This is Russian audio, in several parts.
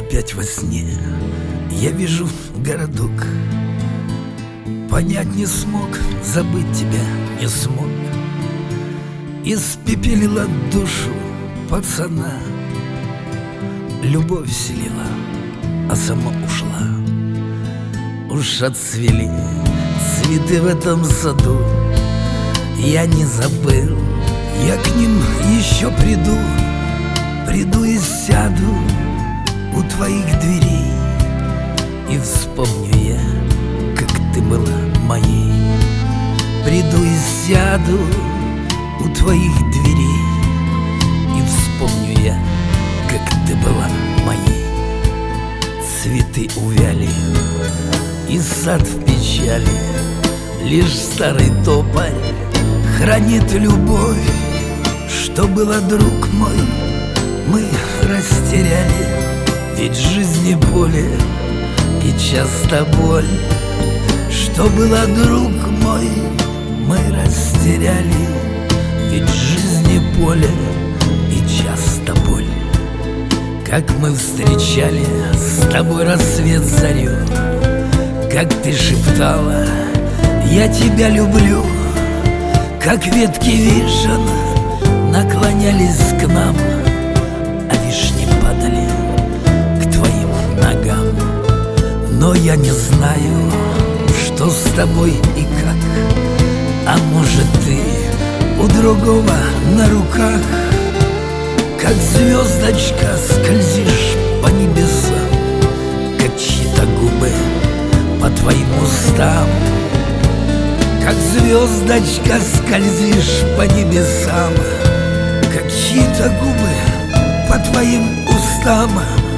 опять во сне я вижу городок. Понять не смог, забыть тебя не смог. Испепелила душу пацана. Любовь вселила, а сама ушла. Уж отцвели цветы в этом саду. Я не забыл, я к ним еще приду. Приду и сяду у твоих дверей, и вспомню я, как ты была моей. Приду и сяду у твоих дверей, и вспомню я, как ты была моей. Цветы увяли, и сад в печали. Лишь старый тополь хранит любовь. Что было, друг мой, мы растеряли. Ведь в жизни поле и часто боль. Что было, друг мой, мы растеряли. Ведь в жизни поле и часто боль. Как мы встречали с тобой рассвет зарю, как ты шептала: я тебя люблю. Как ветки вишен наклонялись к нам, а вишни падали к твоим ногам. Но я не знаю, что с тобой и как. А может, ты у другого на руках. Как звездочка скользишь по небесам, как чьи-то губы по твоим устам. Как звездочка скользишь по небесам, как чьи-то губы по твоим устам.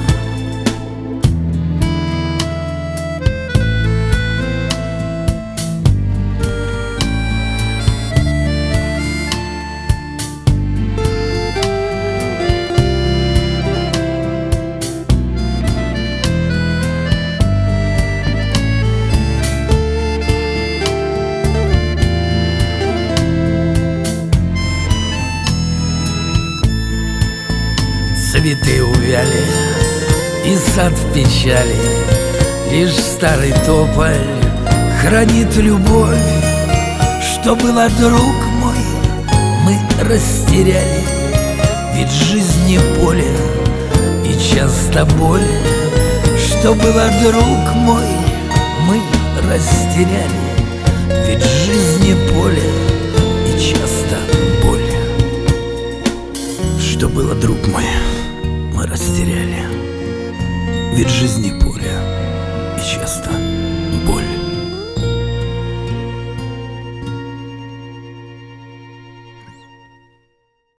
Цветы увяли, и сад в печали. Лишь старый тополь хранит любовь. Что было, друг мой, мы растеряли. Ведь в жизни поле и часто боль. Что было, друг мой, мы растеряли. Ведь в жизни поле и часто боль. Что было, друг мой, мы растеряли. Ведь в жизни поле и часто